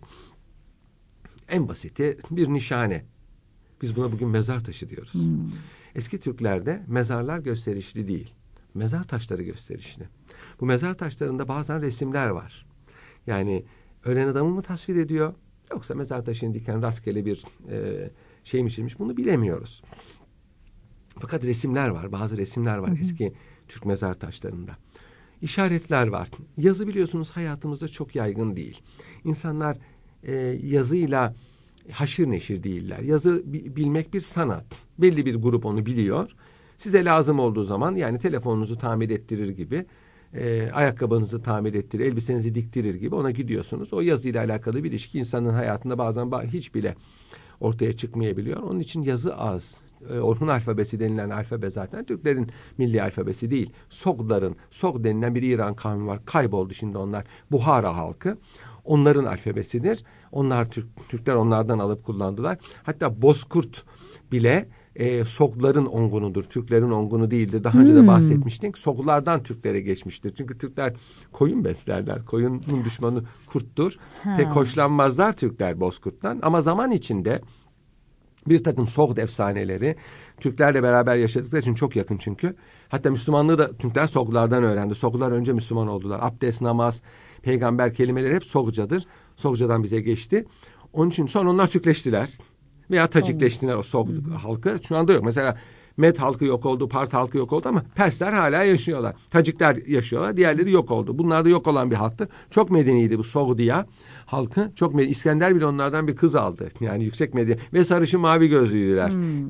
En basiti bir nişane. Biz buna bugün mezar taşı diyoruz. Eski Türklerde mezarlar gösterişli değil. Mezar taşları gösterişli. Bu mezar taşlarında bazen resimler var. Yani ölen adamı mı tasvir ediyor? Yoksa mezar taşını diken rastgele bir şey mi çizmiş? Bunu bilemiyoruz. Fakat resimler var. Bazı resimler var eski Türk mezar taşlarında. İşaretler var. Yazı biliyorsunuz hayatımızda çok yaygın değil. İnsanlar yazıyla haşır neşir değiller. Yazı bilmek bir sanat. Belli bir grup onu biliyor. Size lazım olduğu zaman, yani telefonunuzu tamir ettirir gibi, ayakkabınızı tamir ettirir, elbisenizi diktirir gibi ona gidiyorsunuz. O yazıyla alakalı bir ilişki insanın hayatında bazen hiç bile ortaya çıkmayabiliyor. Onun için yazı az. Orhun alfabesi denilen alfabe zaten Türklerin milli alfabesi değil. Sog denilen bir İran kavmi var. Kayboldu şimdi onlar. Buhara halkı. Onların alfabesidir. Türkler onlardan alıp kullandılar. Hatta Bozkurt bile Sogların ongunudur. Türklerin ongunu değildir. Daha önce de bahsetmiştik. Soglardan Türklere geçmiştir. Çünkü Türkler koyun beslerler. Koyunun düşmanı kurttur. Pek hoşlanmazlar Türkler Bozkurt'tan. Ama zaman içinde bir takım Sogd efsaneleri Türklerle beraber yaşadıkları için çok yakın çünkü. Hatta Müslümanlığı da Türkler Soglardan öğrendi. Soglar önce Müslüman oldular. Abdest, namaz, peygamber kelimeleri hep Sogcadır. Sogcadan bize geçti. Onun için sonra onlar Türkleştiler. Veya Tacikleştiler o Sog halkı. Şu anda yok. Mesela Med halkı yok oldu, Part halkı yok oldu ama Persler hala yaşıyorlar. Tacikler yaşıyorlar. Diğerleri yok oldu. Bunlar da yok olan bir halktı. Çok medeniydi bu Sogdiya halkı. Çok medeni. İskender bile onlardan bir kız aldı. Yani yüksek medeni. Ve sarışın mavi gözlüydüler.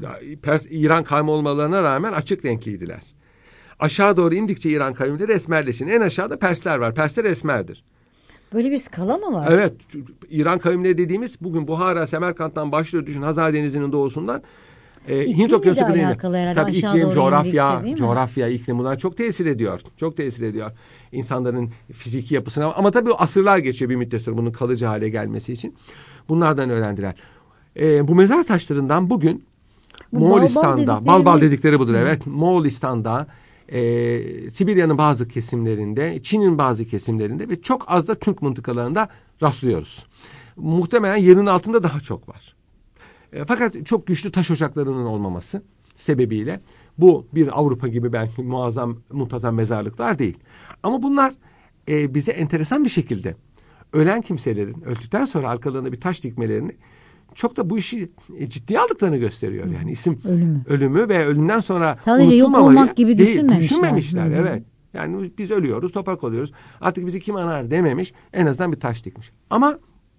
İran kavmi olmalarına rağmen açık renkliydiler. Aşağı doğru indikçe İran kavimleri esmerleşin. En aşağıda Persler var. Persler esmerdir. Böyle bir skala mı var? Evet. İran kavimleri dediğimiz bugün Buhara, Semerkant'tan başlıyor. Düşün Hazar Denizi'nin doğusundan. Hint Okyanusu güneyine. Tabii iklim, coğrafya, iklim bunlar çok tesir ediyor. Çok tesir ediyor insanların fiziki yapısına. Ama tabii asırlar geçiyor bir müddet sonra bunun kalıcı hale gelmesi için. Bunlardan öğrendiler. Bu mezar taşlarından bugün Moğolistan'da, bal dedikleri budur evet. Moğolistan'da, Sibirya'nın bazı kesimlerinde, Çin'in bazı kesimlerinde ve çok az da Türk mıntıkalarında rastlıyoruz. Muhtemelen yerin altında daha çok var. Fakat çok güçlü taş ocaklarının olmaması sebebiyle bu bir Avrupa gibi belki muntazam mezarlıklar değil. Ama bunlar bize enteresan bir şekilde ölen kimselerin öldükten sonra arkalarına bir taş dikmelerini çok da bu işi ciddiye aldıklarını gösteriyor. Yani isim ölümü ve ölümden sonra sadece yok olmak gibi düşünmemişler. Evet. Yani biz ölüyoruz, toprak oluyoruz. Artık bizi kim anar dememiş. En azından bir taş dikmiş. Ama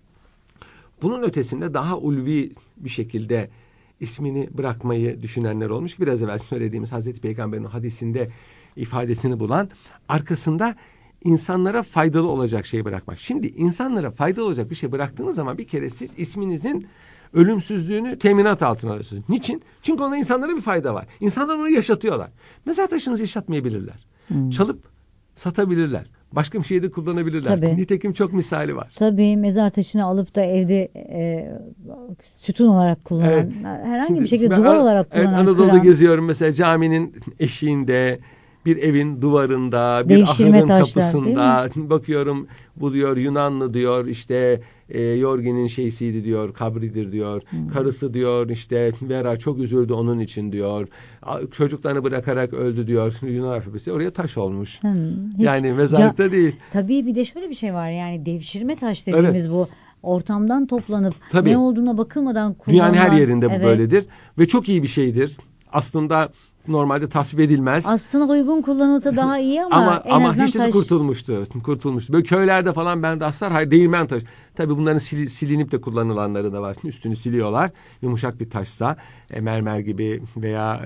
bunun ötesinde daha ulvi bir şekilde ismini bırakmayı düşünenler olmuş. Biraz evvel söylediğimiz Hazreti Peygamber'in hadisinde ifadesini bulan, arkasında insanlara faydalı olacak şey bırakmak. Şimdi insanlara faydalı olacak bir şey bıraktığınız zaman bir kere siz isminizin ölümsüzlüğünü teminat altına alıyorsunuz. Niçin? Çünkü ona insanlara bir fayda var. İnsanlar onu yaşatıyorlar. Mezar taşınızı yaşatmayabilirler. Çalıp satabilirler. Başka bir şeyde kullanabilirler. Tabii. Nitekim çok misali var. Tabii mezar taşını alıp da evde sütun olarak kullanan, herhangi bir şekilde duvar olarak kullanan. Anadolu'da geziyorum mesela caminin eşiğinde bir evin duvarında, bir Devşirme ahırın taşlar, kapısında bakıyorum, bu diyor Yunanlı diyor, işte Yorgi'nin şeysiydi diyor, kabridir diyor. Karısı diyor işte Vera çok üzüldü onun için diyor. Çocuklarını bırakarak öldü diyor. Yunan alfabesi oraya taş olmuş. Yani mezarlıkta değil. Tabii bir de şöyle bir şey var, yani devşirme taş dediğimiz bu ortamdan toplanıp Tabii. ne olduğuna bakılmadan kullanılan. Dünyanın her yerinde bu evet, böyledir ve çok iyi bir şeydir. Aslında normalde tasvip edilmez. Aslında uygun kullanılsa daha iyi ama en ama azından hiç de taş. kurtulmuştu. Böyle köylerde falan ben rastlar, hayır değirmen taş. Tabii bunların silinip de kullanılanları da var. Üstünü siliyorlar. Yumuşak bir taşsa mermer gibi veya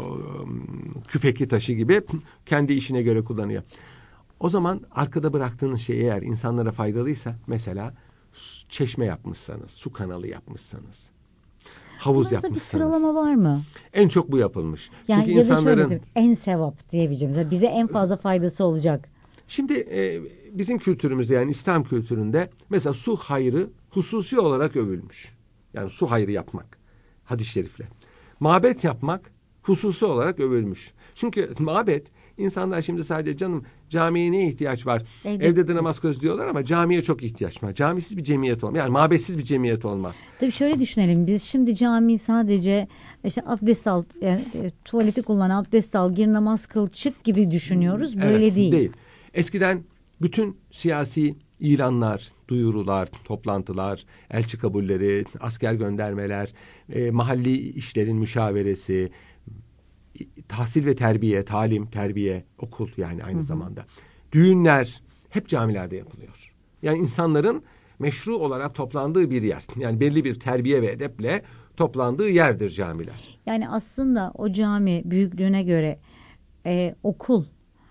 küpekli taşı gibi kendi işine göre kullanıyor. O zaman arkada bıraktığınız şey eğer insanlara faydalıysa, mesela çeşme yapmışsanız, su kanalı yapmışsanız, havuz Bunlarda yapmışsanız. bir sıralama var mı? En çok bu yapılmış. Yani çünkü ya insanların da şöyle en sevap diyebileceğimiz, mesela bize en fazla faydası olacak. Şimdi bizim kültürümüzde, yani İslam kültüründe mesela su hayrı hususi olarak övülmüş. Yani su hayrı yapmak hadis-i şerifle. Mabet yapmak hususi olarak övülmüş. Çünkü mabet, insanlar şimdi sadece canım camiye ne ihtiyaç var? Evde de namaz kılıyoruz diyorlar ama camiye çok ihtiyaç var. Camisiz bir cemiyet olmaz. Yani mabetsiz bir cemiyet olmaz. Tabii şöyle düşünelim. Biz şimdi camiyi sadece işte abdest al, yani tuvaleti kullan, abdest al, gir namaz kıl, çık gibi düşünüyoruz. Böyle Evet, değil. Eskiden bütün siyasi ilanlar, duyurular, toplantılar, elçi kabulleri, asker göndermeler, mahalli işlerin müşaveresi, tahsil ve terbiye, talim, terbiye, okul yani aynı zamanda. Düğünler hep camilerde yapılıyor. Yani insanların meşru olarak toplandığı bir yer. Yani belli bir terbiye ve edeple toplandığı yerdir camiler. Yani aslında o cami büyüklüğüne göre okul,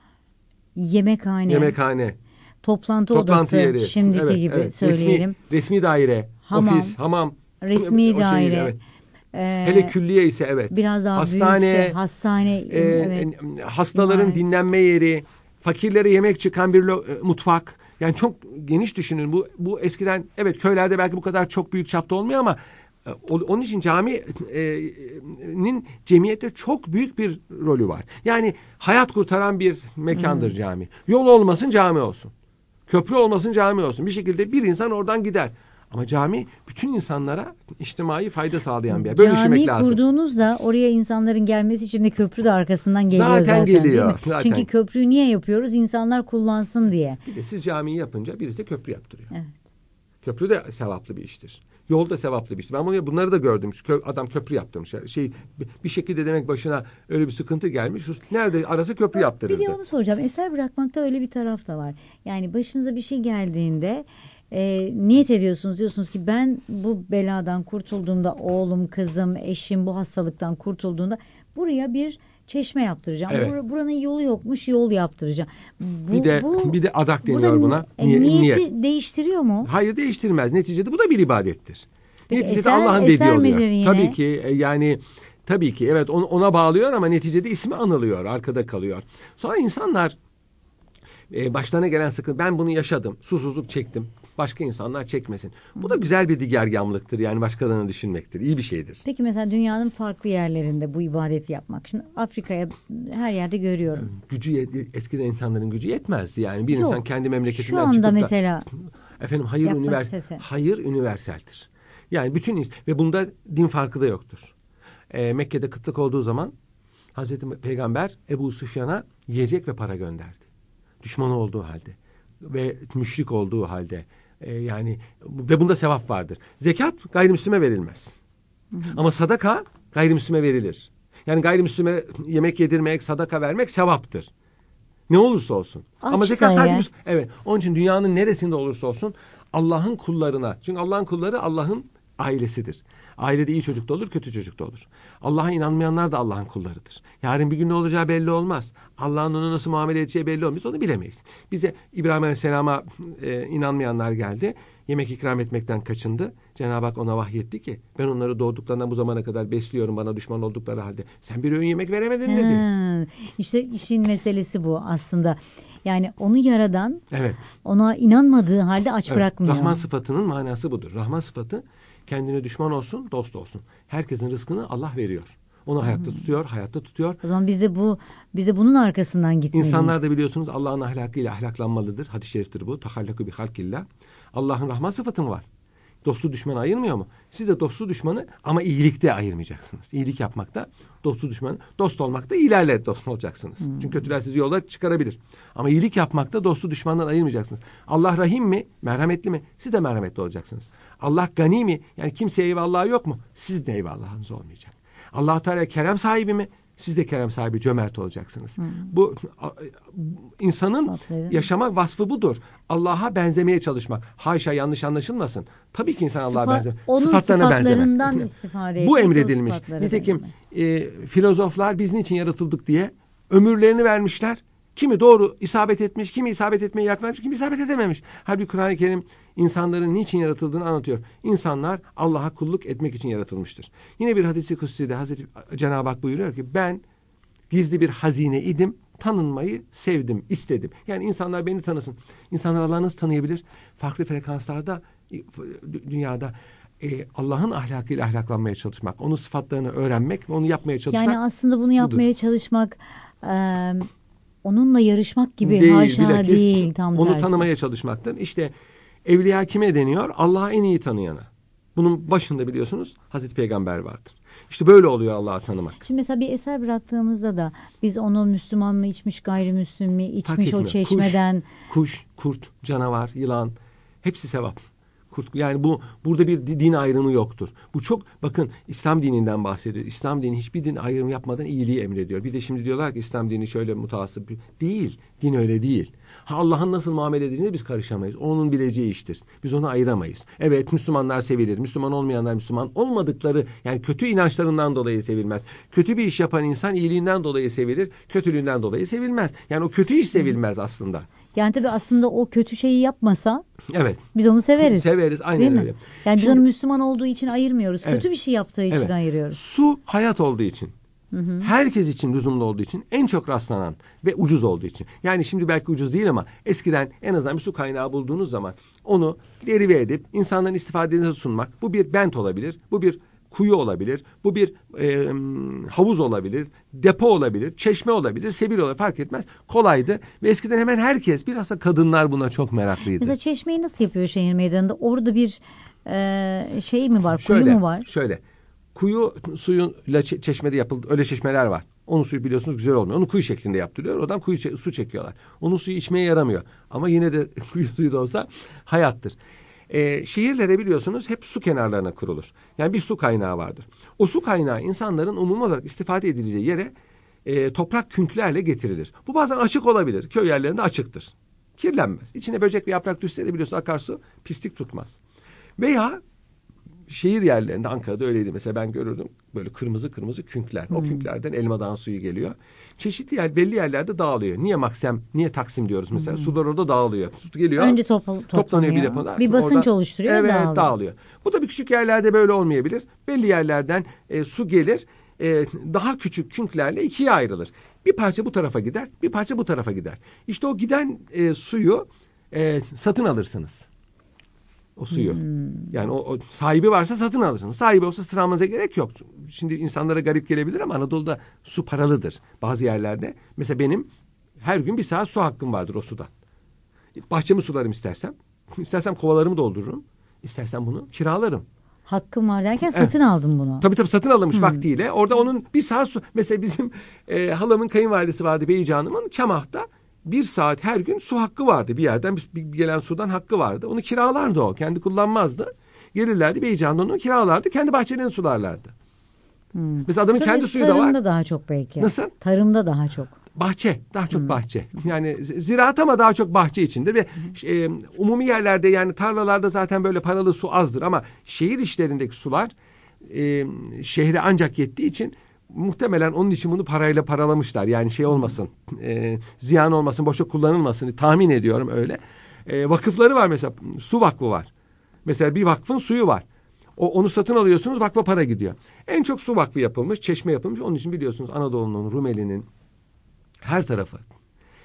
yemekhane, toplantı odası, yeri, şimdiki gibi söyleyelim. Resmi daire, hamam, ofis, hamam, resmi daire. Evet. Hele külliye ise evet. Biraz daha büyükse hastane, evet. Hastaların dinlenme yeri, fakirlere yemek çıkan bir mutfak. Yani çok geniş düşünün. Bu eskiden evet köylerde belki bu kadar çok büyük çapta olmuyor ama onun için caminin cemiyette çok büyük bir rolü var. Yani hayat kurtaran bir mekandır cami. Yol olmasın cami olsun. Köprü olmasın cami olsun. Bir şekilde bir insan oradan gider. Ama cami bütün insanlara içtimai fayda sağlayan bir yer. Böyle düşünmek lazım. Cami kurduğunuzda oraya insanların gelmesi için de köprü de arkasından geliyor zaten geliyor. Değil mi? Zaten. Çünkü köprüyü niye yapıyoruz? İnsanlar kullansın diye. Bir de siz camiyi yapınca birisi de köprü yaptırıyor. Evet. Köprü de sevaplı bir iştir. Yol da sevaplı bir iştir. Ben bunları da gördüm. Adam köprü yaptırmış. Bir şekilde demek başına öyle bir sıkıntı gelmiş. Nerede arası köprü yaptırırdı. Bir de onu soracağım. Eser bırakmakta öyle bir taraf da var. Yani başınıza bir şey geldiğinde niyet ediyorsunuz, diyorsunuz ki ben bu beladan kurtulduğumda, oğlum, kızım, eşim bu hastalıktan kurtulduğunda buraya bir çeşme yaptıracağım. Evet. Buranın yolu yokmuş, yol yaptıracağım. Bir de adak deniyor buna. Niyeti değiştiriyor mu? Hayır, değiştirmez. Neticede bu da bir ibadettir. Peki, neticede Allah'ın dediği oluyor. Yine? Tabii ki tabii ki evet ona bağlıyor ama neticede ismi anılıyor, arkada kalıyor. Sonra insanlar başlarına gelen sıkıntı, ben bunu yaşadım, susuzluk çektim. Başka insanlar çekmesin. Bu da güzel bir digergamlıktır. Yani başkalarını düşünmektir. İyi bir şeydir. Peki mesela dünyanın farklı yerlerinde bu ibadeti yapmak. Şimdi Afrika'ya her yerde görüyorum. Eskiden insanların gücü yetmezdi. Yani bir insan kendi memleketinden çıkıp da. Şu anda mesela. Efendim hayır üniverseldir. Yani bütün ve bunda din farkı da yoktur. Mekke'de kıtlık olduğu zaman Hazreti Peygamber Ebu Süfyan'a yiyecek ve para gönderdi. Düşman olduğu halde ve müşrik olduğu halde. Yani ve bunda sevap vardır. Zekat gayrimüslime verilmez. Ama sadaka gayrimüslime verilir. Yani gayrimüslime yemek yedirmek, sadaka vermek sevaptır. Ne olursa olsun. Ama zekat sadece evet. Onun için dünyanın neresinde olursa olsun Allah'ın kullarına. Çünkü Allah'ın kulları Allah'ın ailesidir. Ailede iyi çocuk da olur, kötü çocuk da olur. Allah'a inanmayanlar da Allah'ın kullarıdır. Yarın bir gün ne olacağı belli olmaz. Allah'ın onu nasıl muamele edeceği belli olmaz. Onu bilemeyiz. Bize İbrahim Aleyhisselam'a inanmayanlar geldi. Yemek ikram etmekten kaçındı. Cenab-ı Hak ona vahyetti ki ben onları doğduklarından bu zamana kadar besliyorum bana düşman oldukları halde. Sen bir öğün yemek veremedin dedi. İşte işin meselesi bu aslında. Yani onu yaradan evet. Ona inanmadığı halde aç bırakmıyor. Rahman sıfatının manası budur. Rahman sıfatı kendine düşman olsun, dost olsun. Herkesin rızkını Allah veriyor. Onu hayatta tutuyor. O zaman biz de bunun arkasından gitmeliyiz. İnsanlar da biliyorsunuz Allah'ın ahlakıyla ahlaklanmalıdır. Hadis-i şeriftir bu. Tahallaku bi halkillah. Allah'ın rahmet sıfatı mı var? Dostu düşmanı ayırmıyor mu? Siz de dostu düşmanı ama iyilikte ayırmayacaksınız. İyilik yapmakta dostu düşmanı, dost olmakta iyilerle dost olacaksınız. Çünkü kötüler sizi yolda çıkarabilir. Ama iyilik yapmakta dostu düşmandan ayırmayacaksınız. Allah rahim mi? Merhametli mi? Siz de merhametli olacaksınız. Allah gani mi? Yani kimseye eyvallahı yok mu? Siz de eyvallahınız olmayacak. Allah Teala kerem sahibi mi? Siz de kerem sahibi, cömert olacaksınız. Bu insanın yaşamak vasfı budur. Allah'a benzemeye çalışmak. Haşa, yanlış anlaşılmasın. Tabii ki insan Allah'a benzemek. Sıfatlarına benzemek. istifade bu emredilmiş. Nitekim filozoflar biz niçin yaratıldık diye ömürlerini vermişler. Kimi doğru isabet etmiş, kimi isabet etmeye yaklaşmış, kimi isabet edememiş. Halbuki Kur'an-ı Kerim insanların niçin yaratıldığını anlatıyor. İnsanlar Allah'a kulluk etmek için yaratılmıştır. Yine bir hadis-i kutsi'de Hazreti Cenab-ı Hak buyuruyor ki ben gizli bir hazine idim, tanınmayı sevdim, istedim. Yani insanlar beni tanısın. İnsanlar Allah'ı nasıl tanıyabilir? Farklı frekanslarda dünyada Allah'ın ahlakıyla ahlaklanmaya çalışmak, onun sıfatlarını öğrenmek ve onu yapmaya çalışmak. Yani aslında bunu yapmaya çalışmak onunla yarışmak gibi değil, haşa değil, tam onu tersi. Tanımaya çalışmaktır. İşte evliya kime deniyor? Allah'ı en iyi tanıyana. Bunun başında biliyorsunuz Hazreti Peygamber vardır. İşte böyle oluyor Allah'ı tanımak. Şimdi mesela bir eser bıraktığımızda da biz onu Müslüman mı içmiş, gayrimüslim mi içmiş o çeşmeden. Kuş, kurt, canavar, yılan hepsi sevap. Yani burada bir din ayrımı yoktur. Bu çok, bakın İslam dininden bahsediyor. İslam dini hiçbir din ayrımı yapmadan iyiliği emrediyor. Bir de şimdi diyorlar ki İslam dini şöyle mutasip. Değil. Din öyle değil. Allah'ın nasıl muamele edeceğine biz karışamayız. Onun bileceği iştir. Biz onu ayıramayız. Evet, Müslümanlar sevilir. Müslüman olmayanlar Müslüman olmadıkları, yani kötü inançlarından dolayı sevilmez. Kötü bir iş yapan insan iyiliğinden dolayı sevilir. Kötülüğünden dolayı sevilmez. Yani o kötü iş sevilmez aslında. Yani tabii aslında o kötü şeyi yapmasa evet, biz onu severiz. Severiz, aynen öyle. Yani biz onu Müslüman olduğu için ayırmıyoruz. Evet. Kötü bir şey yaptığı için ayırıyoruz. Su hayat olduğu için. Herkes için lüzumlu olduğu için, en çok rastlanan ve ucuz olduğu için. Yani şimdi belki ucuz değil ama eskiden en azından bir su kaynağı bulduğunuz zaman onu derive edip insanların istifadesine sunmak. Bu bir bent olabilir, bu bir kuyu olabilir, bu bir havuz olabilir, depo olabilir, çeşme olabilir, sebil olabilir, fark etmez. Kolaydı ve eskiden hemen herkes, bilhassa kadınlar buna çok meraklıydı. Mesela çeşmeyi nasıl yapıyor şehir meydanında? Orada bir şey mi var, kuyu mu var? Şöyle. Kuyu suyuyla çeşmede yapıldı. Öyle çeşmeler var. Onun suyu biliyorsunuz güzel olmuyor. Onu kuyu şeklinde yaptırıyor. Oradan su çekiyorlar. Onun suyu içmeye yaramıyor. Ama yine de kuyu suyu da olsa hayattır. Şehirlere biliyorsunuz hep su kenarlarına kurulur. Yani bir su kaynağı vardır. O su kaynağı insanların umumi olarak istifade edileceği yere toprak künklerle getirilir. Bu bazen açık olabilir. Köy yerlerinde açıktır. Kirlenmez. İçine böcek ve yaprak düşse de biliyorsunuz akarsu pislik tutmaz. Veya şehir yerlerinde, Ankara'da öyleydi mesela, ben görürdüm böyle kırmızı kırmızı künkler. O künklerden Elmadağ'ın suyu geliyor. Çeşitli belli yerlerde dağılıyor. Niye Taksim diyoruz mesela? Sular orada dağılıyor. Su geliyor. Önce toplanıyor. Bir depoda. Bir basınç oluşturuyor. Evet, dağılıyor. Bu da bir küçük yerlerde böyle olmayabilir. Belli yerlerden su gelir. Daha küçük künklerle ikiye ayrılır. Bir parça bu tarafa gider, bir parça bu tarafa gider. İşte o giden suyu satın alırsınız. O suyu. Yani o sahibi varsa satın alırsınız. Sahibi olsa sıramanıza gerek yok. Şimdi insanlara garip gelebilir ama Anadolu'da su paralıdır. Bazı yerlerde. Mesela benim her gün 1 saat su hakkım vardır o sudan. Bahçemi sularım istersem. İstersem kovalarımı doldururum. İstersem bunu kiralarım. Hakkım var derken satın aldım bunu. Tabii satın alınmış vaktiyle. Orada onun 1 saat su. Mesela bizim halamın kayınvalidesi vardı, Beyci Hanım'ın Kemah'ta. 1 saat her gün su hakkı vardı. Bir yerden bir gelen sudan hakkı vardı. Onu kiralardı o. Kendi kullanmazdı. Gelirlerdi, Beycan'dan onu kiralardı. Kendi bahçelerini sularlardı. Mesela adamın kendi suyu da var. Tarımda daha çok belki. Nasıl? Tarımda daha çok. Bahçe. Daha çok bahçe. Yani ziraat ama daha çok bahçe içindir. Ve umumi yerlerde, yani tarlalarda zaten böyle paralı su azdır. Ama şehir işlerindeki sular şehre ancak yettiği için muhtemelen onun için bunu parayla paralamışlar. Yani şey olmasın, ziyan olmasın, boşa kullanılmasın. Tahmin ediyorum öyle. Vakıfları var mesela. Su vakfı var. Mesela bir vakfın suyu var. Onu satın alıyorsunuz, vakfa para gidiyor. En çok su vakfı yapılmış, çeşme yapılmış. Onun için biliyorsunuz Anadolu'nun, Rumeli'nin her tarafı.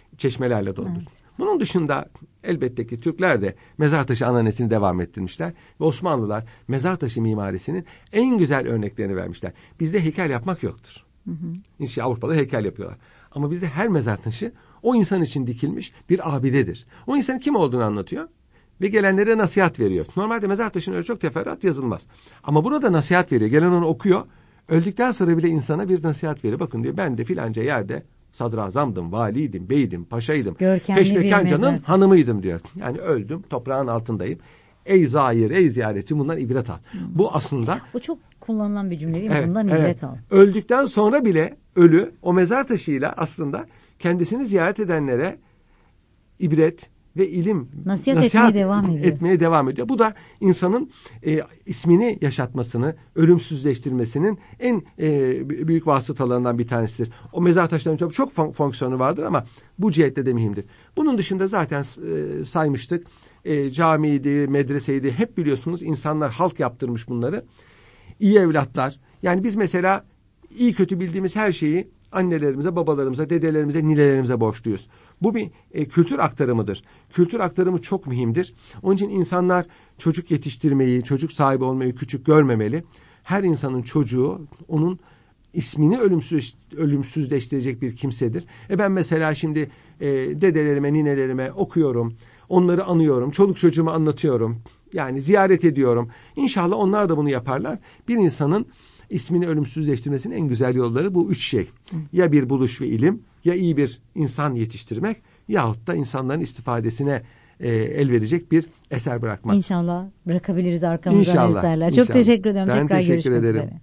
çeşmelerle doldur. Evet. Bunun dışında elbette ki Türkler de mezar taşı ananesini devam ettirmişler. Ve Osmanlılar mezar taşı mimarisinin en güzel örneklerini vermişler. Bizde heykel yapmak yoktur. İşte Avrupa'da heykel yapıyorlar. Ama bizde her mezar taşı o insan için dikilmiş bir abidedir. O insanın kim olduğunu anlatıyor ve gelenlere nasihat veriyor. Normalde mezar taşına öyle çok teferruat yazılmaz. Ama burada nasihat veriyor. Gelen onu okuyor. Öldükten sonra bile insana bir nasihat veriyor. Bakın diyor, ben de filanca yerde sadrazamdım, valiydim, beydim, paşaydım. Peşmekancanın hanımıydım diyor. Yani öldüm, toprağın altındayım. Ey zahir, ey ziyareti, bundan ibret al. Bu aslında... O çok kullanılan bir cümle değil mi? Evet, bundan ibret al. Öldükten sonra bile ölü o mezar taşıyla aslında kendisini ziyaret edenlere ibret ve ilim, nasihat etmeye devam ediyor. Bu da insanın ismini yaşatmasını, ölümsüzleştirmesinin en büyük vasıtalarından bir tanesidir. O mezar taşlarının çok fonksiyonu vardır ama bu cihette de mühimdir. Bunun dışında zaten saymıştık. Camiydi, medreseydi, hep biliyorsunuz insanlar, halk yaptırmış bunları. İyi evlatlar. Yani biz mesela iyi kötü bildiğimiz her şeyi annelerimize, babalarımıza, dedelerimize, ninelerimize borçluyuz. Bu bir kültür aktarımıdır. Kültür aktarımı çok mühimdir. Onun için insanlar çocuk yetiştirmeyi, çocuk sahibi olmayı küçük görmemeli. Her insanın çocuğu onun ismini ölümsüzleştirecek bir kimsedir. Ben mesela şimdi dedelerime, ninelerime okuyorum, onları anıyorum, çoluk çocuğuma anlatıyorum. Yani ziyaret ediyorum. İnşallah onlar da bunu yaparlar. Bir insanın ismini ölümsüzleştirmesinin en güzel yolları bu üç şey. Ya bir buluş ve ilim, ya iyi bir insan yetiştirmek, yahut da insanların istifadesine el verecek bir eser bırakmak. İnşallah bırakabiliriz arkamızdan eserler. Çok teşekkür ederim. Ben tekrar teşekkür görüşmek ederim. üzere.